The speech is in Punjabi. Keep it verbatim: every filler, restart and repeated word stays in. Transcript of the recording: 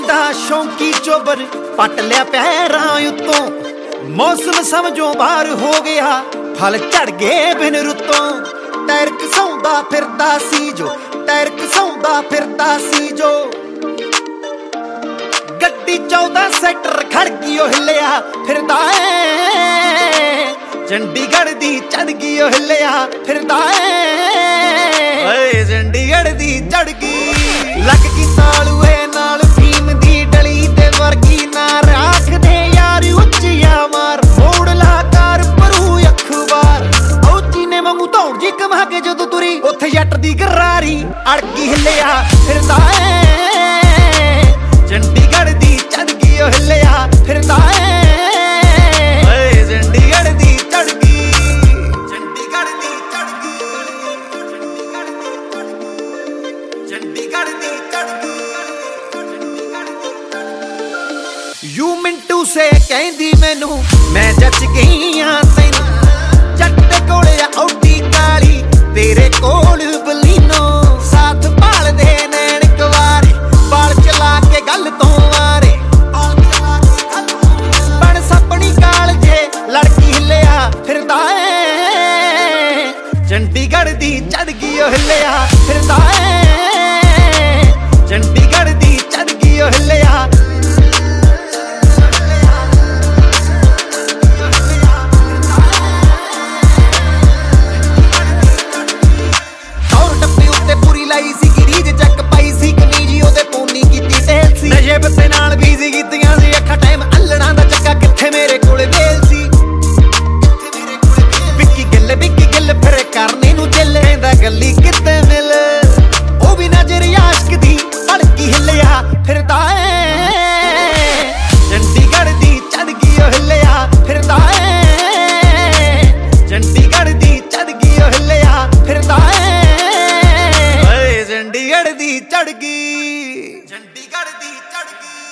ਵੱਡਾ ਸ਼ੌਂਕੀ ਚੋਬਰ ਪੱਟ ਲਿਆ ਪੈਰਾਂ ਉੱਤੋਂ। ਮੌਸਮ ਸਮਝੋ ਬਾਹਰ ਹੋ ਗਿਆ, ਫਲ ਝੜ ਗਏ ਬਿਨ ਰੁੱਤੋਂ। ਟਾਇਰ ਘਸਾਉਂਦਾ ਫਿਰਦਾ ਸੀ ਜੋ, ਟਾਇਰ ਘਸਾਉਂਦਾ ਫਿਰਦਾ ਸੀ ਜੋ। ਗੱਡੀ ਚੌਦਾਂ ਸੈਕਟਰ ਖੜ ਗਈ ਉਹ ਹਿੱਲਿਆ ਫਿਰਦਾ ਏ। ਚੰਡੀਗੜ੍ਹ ਦੀ ਚੜ ਗਈ ਉਹ ਹਿੱਲਿਆ ਫਿਰਦਾ ਏ। ਓਏ ਚੰਡੀਗੜ੍ਹ ਦੀ ਚੜ ਗਈ, ਲੱਗ ਗਈ ਤਾਲੂਏ ਨਾਲ ਫੀਮ ਦੀ ਡਲੀ ਤੇ ਵਰਗੀ ਨਾ ਰੱਖਦੇ ਯਾਰ ਉੱਚੀਆਂ ਮਾਰ। ਮੋੜ ਲਾ ਕਰ ਪਰੂ ਅਖਬਾਰ, ਉਹ ਚੀਨੇ ਵਾਂਗੂ ਧੌਣ ਜੀ ਕਮਾ ਕੇ ਜਦੋਂ ਤੁਰੀ ਉੱਥੇ ਜੱਟ ਦੀ ਗਰਾਰੀ ਅੜ ਗਈ ਹਿੱਲਿਆ ਫਿਰਦਾ ਏ। ਚੰਡੀਗੜ੍ਹ ਦੀ ਚੜ ਗਈ ਉਹ ਹਿੱਲਿਆ ਫਿਰਦਾ ਏ। ਓਏ ਚੰਡੀਗੜ੍ਹ ਦੀ ਚੜ ਗਈ, ਚੰਡੀਗੜ੍ਹ ਦੀ ਚੜ ਗਈ, ਚੰਡੀਗੜ੍ਹ ਦੀ ਚੜ ਗਈ। ਯੂ ਮਿੰਟੂ ਸੇ ਕਹਿੰਦੀ ਮੈਨੂੰ ਮੈਂ ਜੱਜ ਗਈ ਆਂ ਤੈਨੂੰ। ਜੱਟ ਦੇ ਕੋਲੇ ਆ ਔਡੀ ਕਾਲੀ, ਤੇਰੇ ਕੋਲ ਬਲੀਨੋ। ਸਾਥ ਭਾਲਦੇ ਨੈਣ ਕੁਆਰੇ, ਬਾਲ ਚਲਾ ਕੇ ਗੱਲ ਤੋਂ ਆਰੇ। ਬਣ ਸਪਣੀ ਕਾਲ ਜੇ ਲੜਕੀ ਹਿੱਲਿਆ ਫਿਰਦਾ ਏ। ਚੰਡੀਗੜ੍ਹ ਦੀ ਚੜ ਗਈ ਉਹ ਹਿੱਲਿਆ ਫਿਰਦਾ ਏ। ਚੰਡੀਗੜ੍ਹ ਦੀ ਚੜ ਗਈ ਉਹ ਹਿੱਲਿਆ। ਲਾਈ ਸੀ ਰੀਜ ਚੱਕ ਪਾਈ ਸੀ ਕਮੀਜ਼ ਉਹਦੇ ਪੋਨੀ ਕੀਤੀ ਟੇਲ ਸੀ। ਨਸ਼ੇ ਪੱਤੇ ਨਾਲ ਬੀਜ਼ੀ ਕੀਤੀਆਂ ਸੀ ਅੱਖਾਂ ਟਾਈਮ ਅੱਲੜਾਂ ਦਾ ਚੱਕਾ ਕਿੱਥੇ ਮੇਰੇ ਕੋਲ ਵੇਲ ਸੀ। ਵਿੱਕੀ ਗਿੱਲ ਵਿੱਕੀ ਗਿੱਲ ਫਿਰ ਕਰਨੇ ਨੂੰ ਦਿਲ ਕਹਿੰਦਾ ਗੱਲੀ ਕਿਤੇ ਮਿਲ। ਉਹ ਵੀ ਨਜ਼ਰ ਆਸ਼ਕ ਦੀ ਭੜਕੀ ਹਿੱਲਿਆ ਫਿਰਦਾ ਏ। ਚੰਡੀਗੜ੍ਹ ਦੀ ਚੜ ਗਈ ਉਹ ਹਿੱਲਿਆ ਫਿਰਦਾ ਏ। ਚੰਡੀਗੜ੍ਹ ਦੀ ਚੜ ਗਈ ਉਹ ਹਿੱਲਿਆ ਫਿਰਦਾ ਏ। ਚੰਡੀਗੜ੍ਹ ਦੀ ਚੜ ਗਈ, ਚੰਡੀਗੜ੍ਹ ਦੀ ਚੜ ਗਈ।